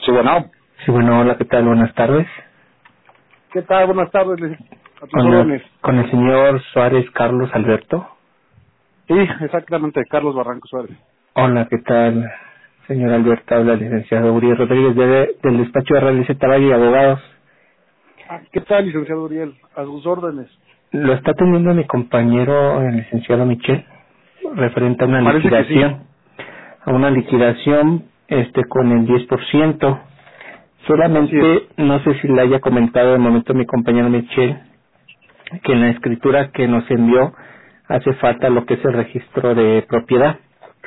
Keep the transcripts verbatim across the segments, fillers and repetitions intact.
Sí, bueno. Sí, bueno, hola, ¿qué tal? Buenas tardes. ¿Qué tal? Buenas tardes. les- A tus Con el, órdenes. con el señor Suárez Carlos Alberto. Sí, exactamente, Carlos Barranco Suárez. Hola, ¿qué tal? Señor Alberto, habla el licenciado Uriel Rodríguez de, del despacho de Real Valle y Abogados. Ah, ¿qué tal, licenciado Uriel? A sus órdenes. Lo está atendiendo mi compañero, el licenciado Michel, referente a una Parece que sí. liquidación. A una liquidación este con el diez por ciento. Así es. Solamente, no sé si le haya comentado de momento mi compañero Michel, que en la escritura que nos envió hace falta lo que es el registro de propiedad.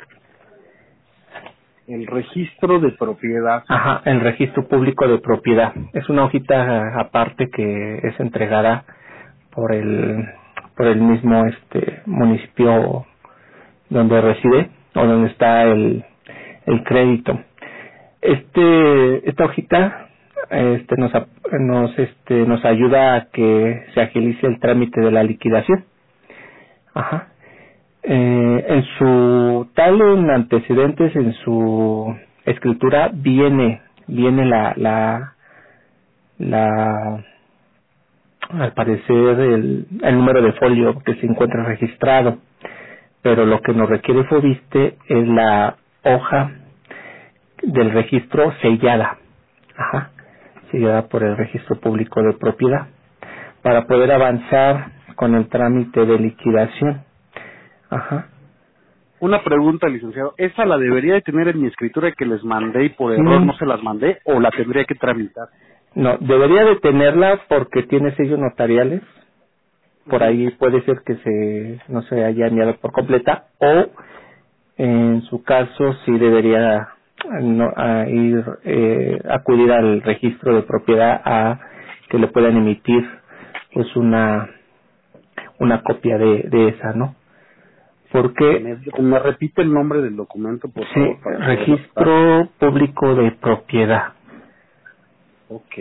El registro de propiedad. Ajá, el registro público de propiedad. Es una hojita aparte que es entregada por el por el mismo este municipio donde reside o donde está el el crédito. Este esta hojita este nos ap- nos este nos ayuda a que se agilice el trámite de la liquidación. Ajá. Eh, en su tal en antecedentes, en su escritura viene viene la la la al parecer el, el número de folio que se encuentra registrado, pero lo que nos requiere Fobiste es la hoja del registro sellada, ajá, sellada por el registro público de propiedad, para poder avanzar con el trámite de liquidación, ajá. Una pregunta, licenciado. ¿Esa la debería de tener en mi escritura que les mandé y por error no Sí, se las mandé o la tendría que tramitar? no, debería de tenerla porque tiene sellos notariales. Por Ujú. ahí puede ser que se no se haya enviado por completa o en su caso sí debería no, a ir eh, acudir al registro de propiedad a que le puedan emitir pues una una copia de, de esa, ¿no? Porque ¿Me, me repite el nombre del documento, por sí, favor, para poderlo anotar? registro público de propiedad. Ok.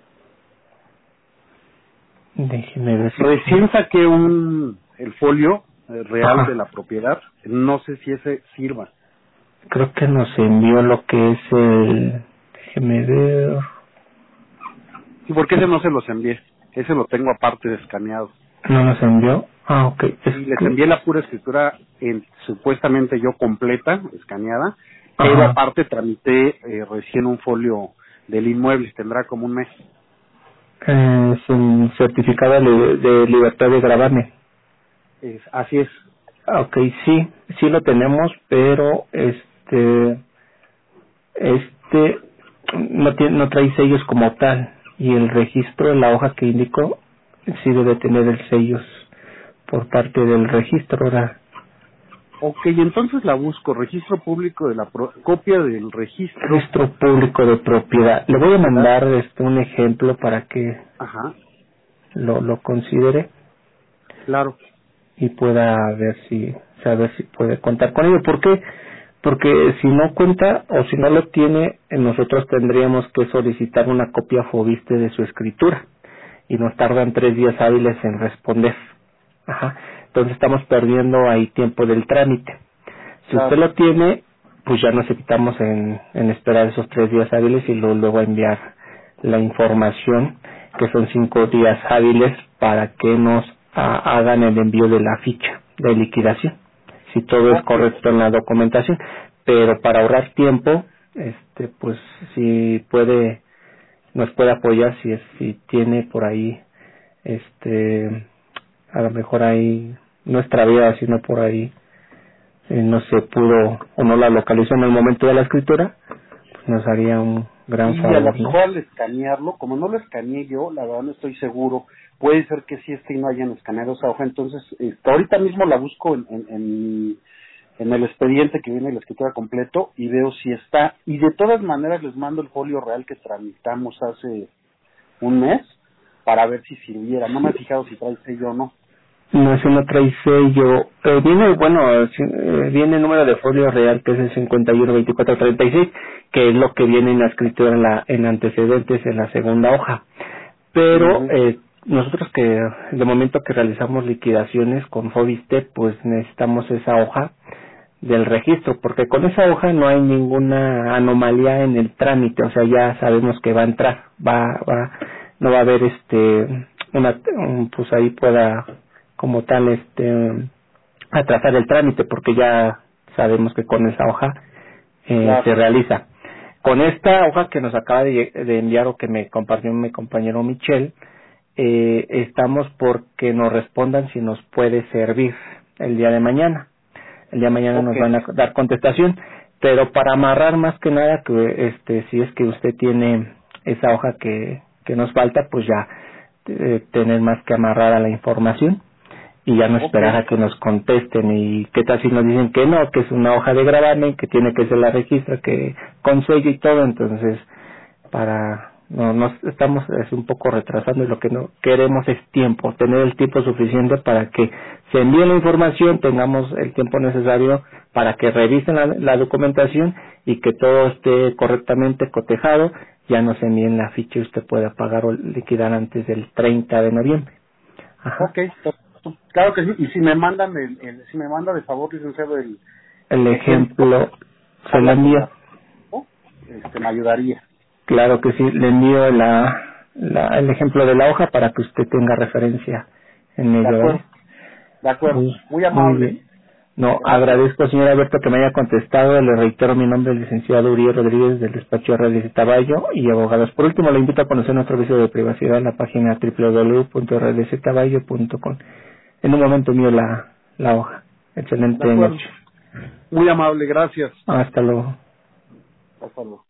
Déjeme ver si Recién saqué un el folio eh, real de ajá. la propiedad. No sé si ese sirva. Creo que nos envió lo que es el... Déjeme ver... ¿Y por qué ese no se los envié? Ese lo tengo aparte de escaneado. ¿No nos envió? Ah, ok. Es Sí, les que... envié la pura escritura en, supuestamente yo completa, escaneada, pero Ajá. aparte tramité eh, recién un folio del inmueble, tendrá como un mes. Eh, sin certificado de, de libertad de gravamen. Es- así es. Ah, ok, sí. Sí lo tenemos, pero este... Este... No, tiene, no trae sellos como tal. Y el registro, la hoja que indicó, sí debe tener el sellos por parte del registro. Ahora, Ok, entonces la busco, registro público de la pro- copia del registro. registro público de propiedad. Le voy a ¿Verdad? mandar este un ejemplo para que Ajá, lo, lo considere claro. y pueda ver si saber si puede contar con ello. ¿Por qué? Porque si no cuenta o si no lo tiene, eh, nosotros tendríamos que solicitar una copia Fobiste de su escritura y nos tardan tres días hábiles en responder. Ajá. Entonces estamos perdiendo ahí tiempo del trámite. Si usted Claro. lo tiene, pues ya nos evitamos en, en esperar esos tres días hábiles y luego, luego enviar la información, que son cinco días hábiles, para que nos ah, hagan el envío de la ficha de liquidación, si todo es Ok, correcto en la documentación. Pero para ahorrar tiempo, este, pues si puede, nos puede apoyar si es, si tiene por ahí, este, a lo mejor ahí, no extraviada, sino por ahí eh, no se pudo o no la localizó en el momento de la escritura, pues nos haría un gran y a lo favor, ¿no? mejor al escanearlo, como no lo escaneé yo, la verdad no estoy seguro, puede ser que sí esté y no hayan escaneado esa hoja, entonces este, ahorita mismo la busco en, en, en, en el expediente que viene la escritura completo y veo si está, y de todas maneras les mando el folio real que tramitamos hace un mes para ver si sirviera, no me he fijado si trae sello o no. No, ese no trae sello. Eh, viene, bueno, eh, viene el número de folio real, que es el cincuenta y uno veinticuatro treinta y seis, que es lo que viene en la escritura en la en antecedentes en la segunda hoja. Pero Ujú. eh, nosotros que de momento que realizamos liquidaciones con Fobiste, pues necesitamos esa hoja del registro, porque con esa hoja no hay ninguna anomalía en el trámite, o sea, ya sabemos que va a entrar, va, va, no va a haber este, una, un, pues ahí pueda como tal este, atrasar el trámite, porque ya sabemos que con esa hoja eh, claro. se realiza. Con esta hoja que nos acaba de, de enviar o que me compartió mi compañero Michelle, eh, estamos porque nos respondan si nos puede servir el día de mañana. El día de mañana okay. nos van a dar contestación, pero para amarrar más que nada que este si es que usted tiene esa hoja que, que nos falta, pues ya eh, tener más que amarrada la información y ya no okay. esperar a que nos contesten. Y qué tal si nos dicen que no, que es una hoja de gravamen, que tiene que ser la registra, que con sello y todo. Entonces para no nos estamos es un poco retrasando, y lo que no queremos es tiempo, tener el tiempo suficiente para que se envíe la información, tengamos el tiempo necesario para que revisen la, la documentación y que todo esté correctamente cotejado, ya nos envíen la ficha y usted pueda pagar o liquidar antes del treinta de noviembre. Ajá. Okay, claro que sí. Y si me mandan el, el si me manda de favor, licenciado, el el ejemplo se lo envía, este me ayudaría. Claro que sí, le envío la, la, el ejemplo de la hoja para que usted tenga referencia en ello. De acuerdo, de acuerdo. Muy, muy amable. Muy no, Gracias. Agradezco, señor Alberto, que me haya contestado. Le reitero mi nombre, el licenciado Uriel Rodríguez, del despacho R D Z Bayo y Abogados. Por último, le invito a conocer nuestro servicio de privacidad en la página doble u doble u doble u punto r d z bayo punto com. En un momento mío la, la hoja. Excelente noche. Muy amable, gracias. Hasta luego. Hasta luego.